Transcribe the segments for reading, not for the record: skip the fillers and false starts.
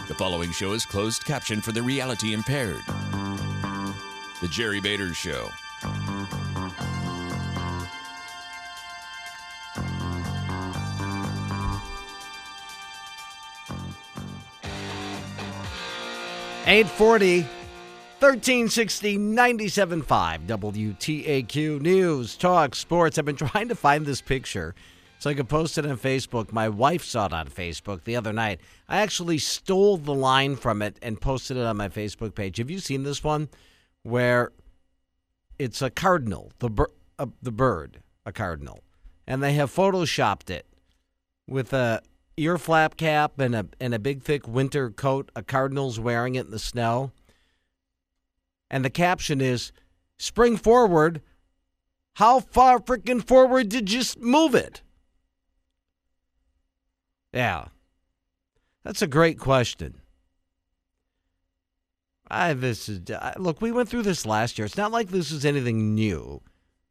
The following show is closed caption for the reality impaired. The Jerry Bader Show. $840, 1360, 97.5 WTAQ News, Talk, Sports. I've been trying to find this picture so I could post it on Facebook. My wife saw it on Facebook the other night. I actually stole the line from it and posted it on my Facebook page. Have you seen this one where it's a cardinal, the bird, a cardinal, and they have photoshopped it with a ear flap cap and a big thick winter coat. A cardinal's wearing it in the snow. And the caption is, "Spring forward. How far freaking forward did you move it?" Yeah. That's a great question. Look, we went through this last year. It's not like this is anything new.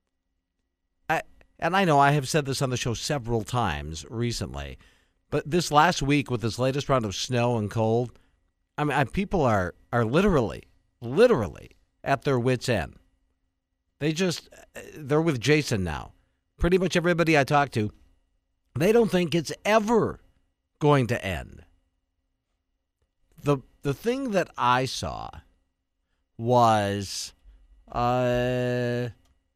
And I know I have said this on the show several times recently. But this last week with this latest round of snow and cold, I mean, people are literally at their wits' end. They're with Jason now. Pretty much everybody I talk to, they don't think it's ever going to end. The thing that I saw was, oh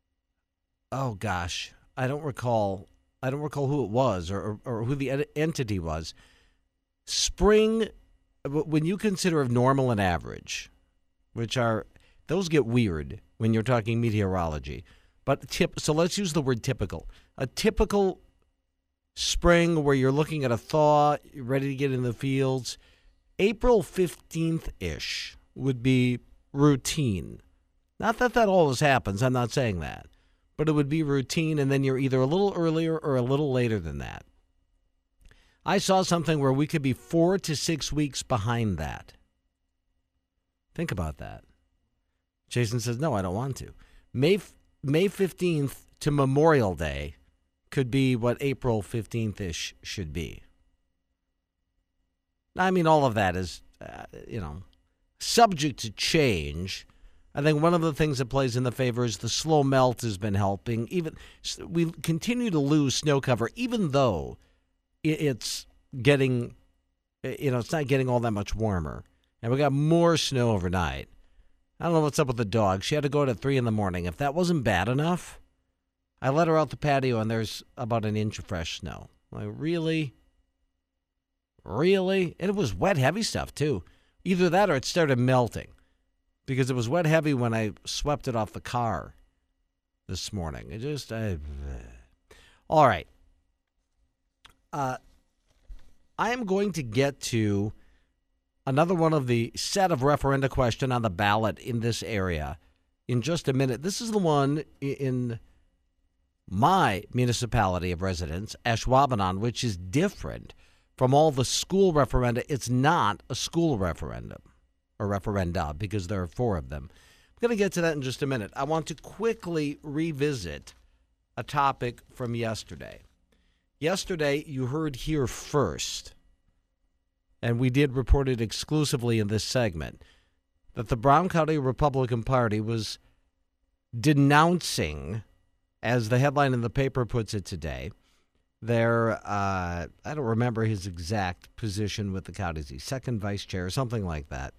gosh, I don't recall who it was or who the entity was. Spring, when you consider of normal and average, those get weird when you're talking meteorology. But so let's use the word typical. A typical spring where you're looking at a thaw, you're ready to get in the fields, April 15th-ish would be routine. Not that always happens, I'm not saying that. But it would be routine, and then you're either a little earlier or a little later than that. I saw something where we could be 4 to 6 weeks behind that. Think about that. Jason says, no, I don't want to. May 15th to Memorial Day could be what April 15th-ish should be. I mean, all of that is, subject to change. I think one of the things that plays in the favor is the slow melt has been helping. Even we continue to lose snow cover, even though it's getting, it's not getting all that much warmer. And we got more snow overnight. I don't know what's up with the dog. She had to go out at 3 a.m. If that wasn't bad enough, I let her out the patio and there's about an inch of fresh snow. Like, really? Really? And it was wet, heavy stuff, too. Either that or it started melting. Because it was wet heavy when I swept it off the car this morning. All right. I am going to get to another one of the set of referenda question on the ballot in this area in just a minute. This is the one in my municipality of residence, Ashwaubenon, which is different from all the school referenda. It's not a school referendum. Or referenda, because there are 4 of them. I'm going to get to that in just a minute. I want to quickly revisit a topic from yesterday. Yesterday, you heard here first, and we did report it exclusively in this segment, that the Brown County Republican Party was denouncing, as the headline in the paper puts it today, their, I don't remember his exact position with the county. Is he second vice chair or something like that?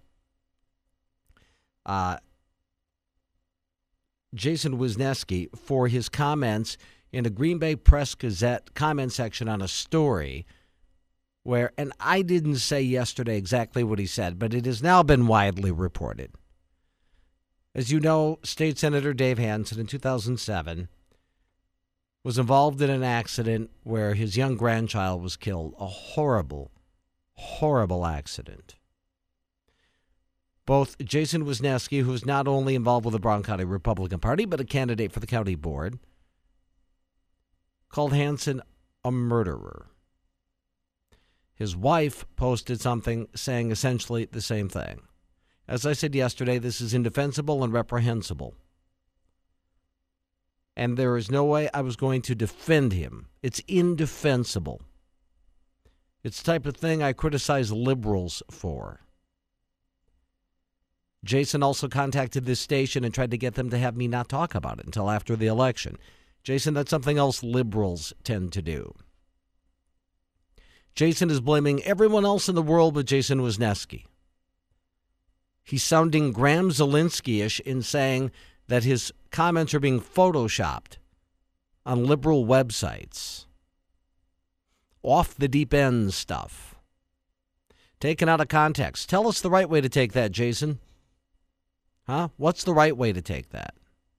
Jason Wisniewski for his comments in a Green Bay Press-Gazette comment section on a story where, and I didn't say yesterday exactly what he said, but it has now been widely reported. As you know, State Senator Dave Hansen in 2007 was involved in an accident where his young grandchild was killed. A horrible, horrible accident. Both Jason Wisniewski, who is not only involved with the Brown County Republican Party, but a candidate for the county board, called Hansen a murderer. His wife posted something saying essentially the same thing. As I said yesterday, this is indefensible and reprehensible. And there is no way I was going to defend him. It's indefensible. It's the type of thing I criticize liberals for. Jason also contacted this station and tried to get them to have me not talk about it until after the election. Jason, that's something else liberals tend to do. Jason is blaming everyone else in the world but Jason Wisniewski. He's sounding Graham Zelinsky-ish in saying that his comments are being photoshopped on liberal websites. Off the deep end stuff. Taken out of context. Tell us the right way to take that, Jason. Huh? What's the right way to take that?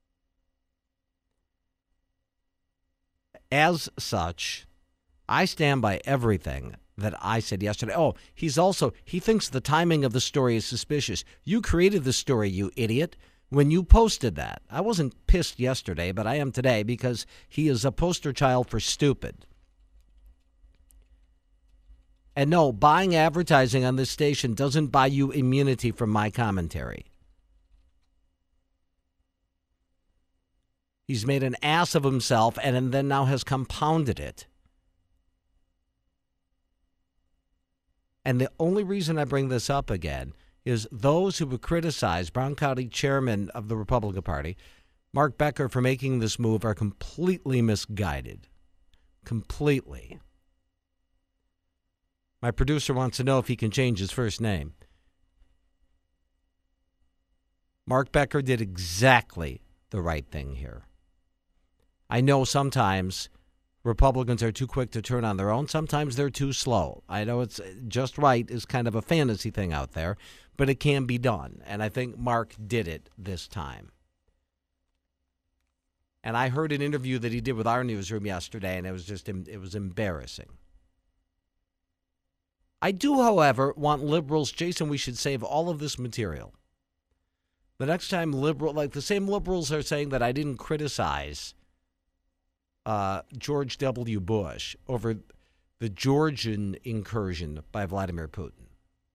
As such, I stand by everything that I said yesterday. Oh, he thinks the timing of the story is suspicious. You created the story, you idiot, when you posted that. I wasn't pissed yesterday, but I am today because he is a poster child for stupid. And no, buying advertising on this station doesn't buy you immunity from my commentary. He's made an ass of himself and then now has compounded it. And the only reason I bring this up again is those who would criticize Brown County Chairman of the Republican Party, Mark Becker, for making this move are completely misguided. Completely. My producer wants to know if he can change his first name. Mark Becker did exactly the right thing here. I know sometimes Republicans are too quick to turn on their own. Sometimes they're too slow. I know it's just right is kind of a fantasy thing out there, but it can be done. And I think Mark did it this time. And I heard an interview that he did with our newsroom yesterday, and it was embarrassing. I do, however, want liberals, Jason, we should save all of this material. The next time the same liberals are saying that I didn't criticize George W. Bush over the Georgian incursion by Vladimir Putin.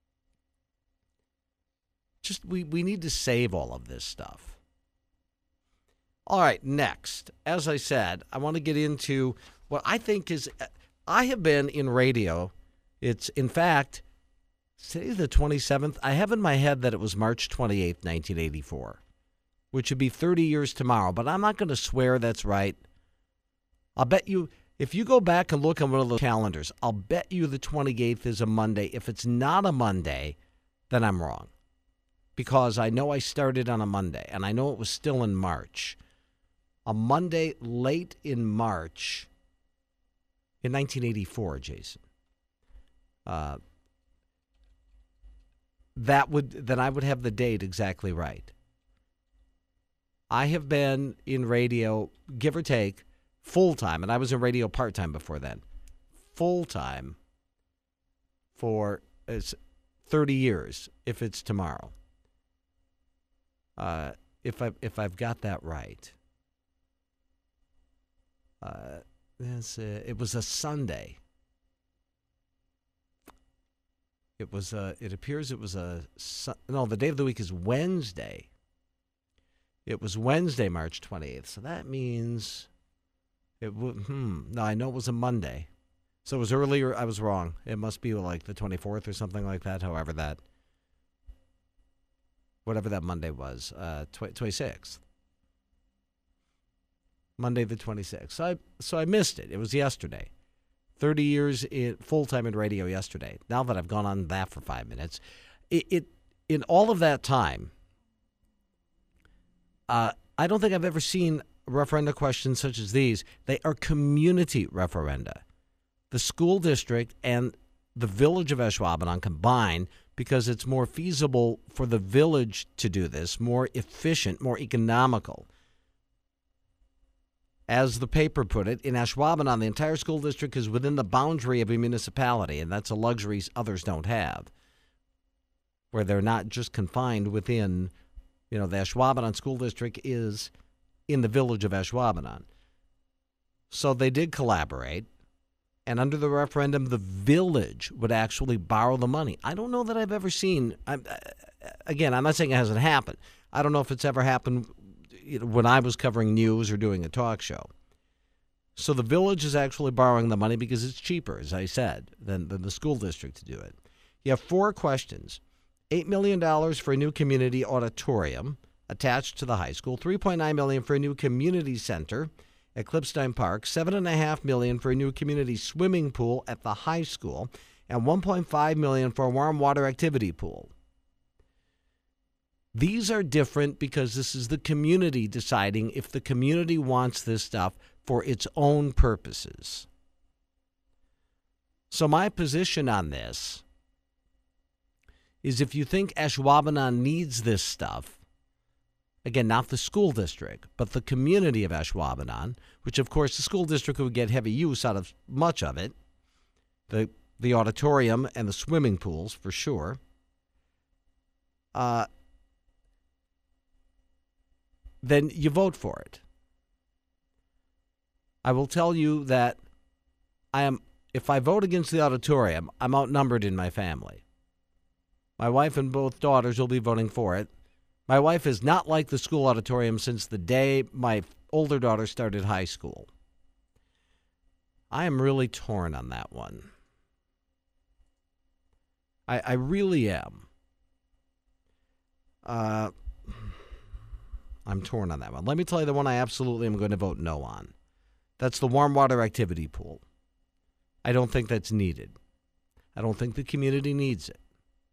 We need to save all of this stuff. All right, next, as I said, I want to get into what I think is, I have been in radio. It's, in fact, today's the 27th. I have in my head that it was March 28th, 1984, which would be 30 years tomorrow, but I'm not going to swear that's right. I'll bet you, if you go back and look on one of those calendars, I'll bet you the 28th is a Monday. If it's not a Monday, then I'm wrong. Because I know I started on a Monday, and I know it was still in March. A Monday late in March in 1984, Jason. Then I would have the date exactly right. I have been in radio, give or take, full-time, and I was in radio part-time before then, full-time for 30 years, if it's tomorrow. If I've got that right. It was a Sunday. It appears it was the day of the week is Wednesday. It was Wednesday, March 28th. So that means no, I know it was a Monday. So it was earlier. I was wrong. It must be like the 24th or something like that. Whatever that Monday was, 26th. Monday the 26th. So I missed it. It was yesterday. 30 years full-time in radio yesterday. Now that I've gone on that for 5 minutes, in all of that time, I don't think I've ever seen referenda questions such as these. They are community referenda. The school district and the village of Ashwaubenon combine because it's more feasible for the village to do this, more efficient, more economical. As the paper put it, in Ashwaubenon, the entire school district is within the boundary of a municipality, and that's a luxury others don't have, where they're not just confined within, the Ashwaubenon school district is in the village of Ashwaubenon. So they did collaborate, and under the referendum, the village would actually borrow the money. I don't know that I've ever seen, again, I'm not saying it hasn't happened. I don't know if it's ever happened when I was covering news or doing a talk show. So the village is actually borrowing the money because it's cheaper, as I said, than the school district to do it. You have 4 questions. $8 million for a new community auditorium attached to the high school, $3.9 million for a new community center at Clipstein Park, $7.5 million for a new community swimming pool at the high school, and $1.5 million for a warm water activity pool. These are different because this is the community deciding if the community wants this stuff for its own purposes. So my position on this is if you think Ashwaubenon needs this stuff, again, not the school district, but the community of Ashwaubenon, which, of course, the school district would get heavy use out of much of it, the auditorium and the swimming pools, for sure. Then you vote for it. I will tell you that if I vote against the auditorium, I'm outnumbered in my family. My wife and both daughters will be voting for it. My wife has not liked the school auditorium since the day my older daughter started high school. I am really torn on that one. I really am. I'm torn on that one. Let me tell you the one I absolutely am going to vote no on. That's the warm water activity pool. I don't think that's needed. I don't think the community needs it.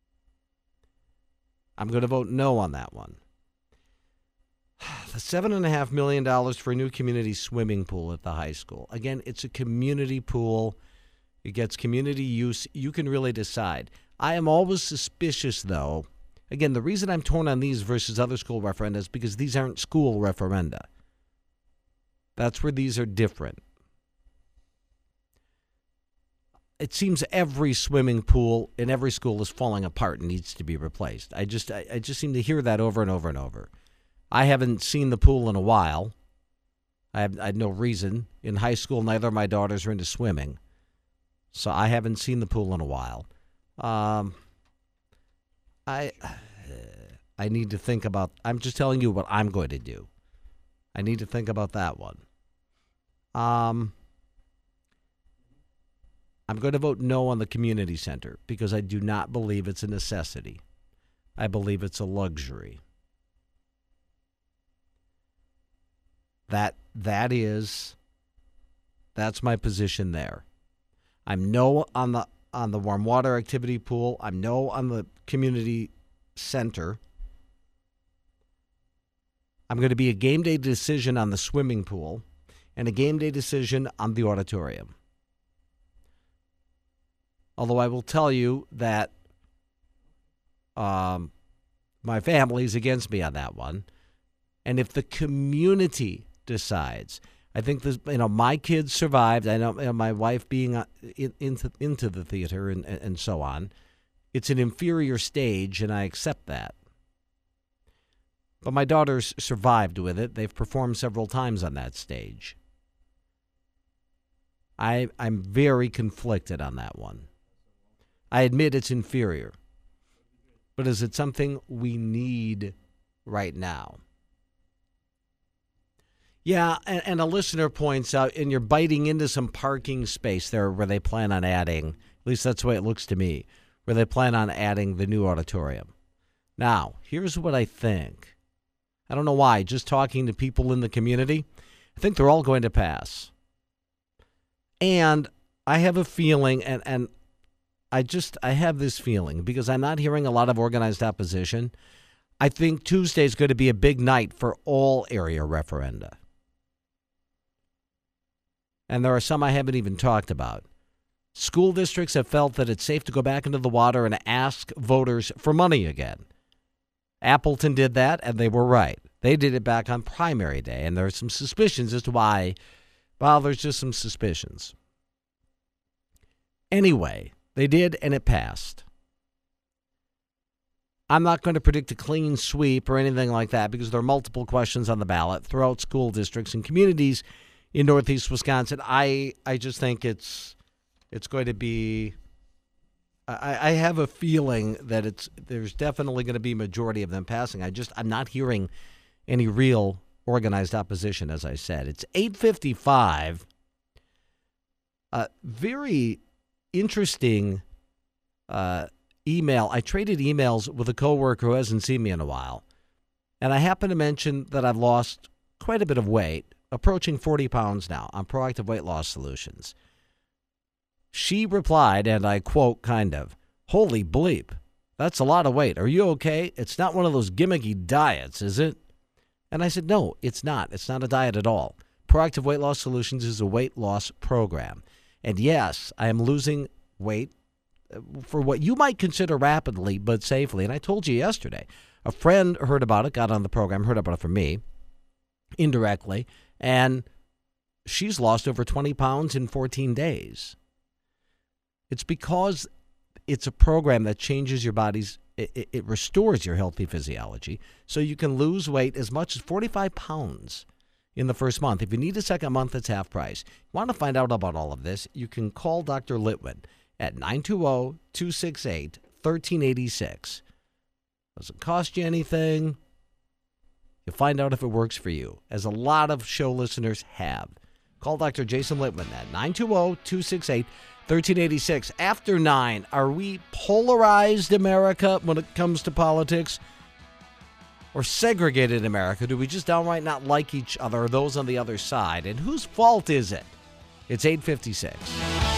I'm going to vote no on that one. The $7.5 million for a new community swimming pool at the high school. Again, it's a community pool. It gets community use. You can really decide. I am always suspicious, though. Again, the reason I'm torn on these versus other school referenda is because these aren't school referenda. That's where these are different. It seems every swimming pool in every school is falling apart and needs to be replaced. I just seem to hear that over and over and over. I haven't seen the pool in a while. I had no reason. In high school, neither of my daughters are into swimming. So I haven't seen the pool in a while. I need to think about, I'm just telling you what I'm going to do. I need to think about that one. I'm going to vote no on the community center because I do not believe it's a necessity. I believe it's a luxury. That's my position there. I'm no on the warm water activity pool. I'm no on the community center. I'm going to be a game day decision on the swimming pool and a game day decision on the auditorium. Although I will tell you that my family's against me on that one. And if the community decides, I think this, my kids survived. I know my wife being into the theater and so on. It's an inferior stage, and I accept that. But my daughters survived with it. They've performed several times on that stage. I'm very conflicted on that one. I admit it's inferior. But is it something we need right now? Yeah, and a listener points out, and you're biting into some parking space there where they plan on adding, at least that's the way it looks to me, where they plan on adding the new auditorium. Now, here's what I think. I don't know why, just talking to people in the community, I think they're all going to pass. And I have a feeling, and I have this feeling, because I'm not hearing a lot of organized opposition, I think Tuesday is going to be a big night for all area referenda. And there are some I haven't even talked about. School districts have felt that it's safe to go back into the water and ask voters for money again. Appleton did that, and they were right. They did it back on primary day, and there are some suspicions as to why. Well, there's just some suspicions. Anyway, they did, and it passed. I'm not going to predict a clean sweep or anything like that because there are multiple questions on the ballot throughout school districts and communities in Northeast Wisconsin. I just think it's going to be. I have a feeling that there's definitely going to be a majority of them passing. I'm not hearing any real organized opposition, as I said. It's 8:55. Very interesting email. I traded emails with a coworker who hasn't seen me in a while. And I happened to mention that I've lost quite a bit of weight, approaching 40 pounds now, on Proactive Weight Loss Solutions. She replied, and I quote kind of, "Holy bleep, that's a lot of weight. Are you okay? It's not one of those gimmicky diets, is it?" And I said, no, it's not. It's not a diet at all. Proactive Weight Loss Solutions is a weight loss program. And yes, I am losing weight for what you might consider rapidly but safely. And I told you yesterday, a friend heard about it, got on the program, heard about it from me indirectly, and she's lost over 20 pounds in 14 days. It's because it's a program that changes your body's, it restores your healthy physiology so you can lose weight as much as 45 pounds in the first month. If you need a second month, it's half price. You want to find out about all of this, you can call Dr. Litwin at 920-268-1386. Doesn't cost you anything. You'll find out if it works for you, as a lot of show listeners have. Call Dr. Jason Litwin at 920-268-1386. After 9, are we polarized America when it comes to politics? Or segregated America? Do we just downright not like each other or those on the other side? And whose fault is it? It's 8:56.